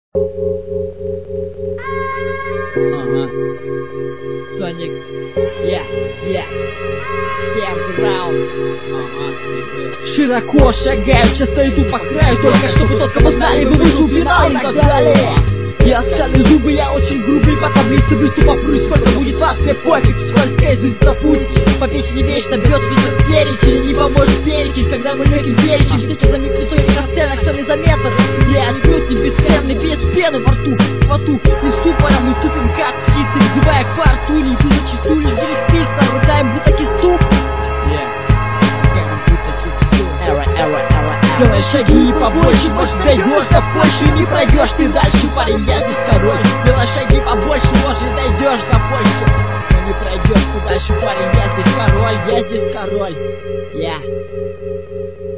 Sonic, первый раунд. Широко шагаю, часто иду по краю, только чтобы тот, кого знали, бы вышел в финал и так далее. Я скалю зубы, я очень грубый, по таблице быстро попрусь, сколько будет вас, мне пофиг, скользкая жизнь забудете. По печени вечно бьет весь перечень, не поможет перекись, когда мы легким перечень. Все эти замиксуют на сценах, все незаметно. Я отбьют не бесценный, без пены во рту, и ступором мы тупим как птицы, вдевая к фарту, не иду зачастую, лишь переспиться, рыдаем будто киступ. Делай шаги побольше, может дойдешь до Польши, не пройдешь ты дальше, парень, я здесь король. Делай шаги побольше, может дойдешь до Польши, но не пройдешь ты дальше, парень, я здесь король, я здесь король.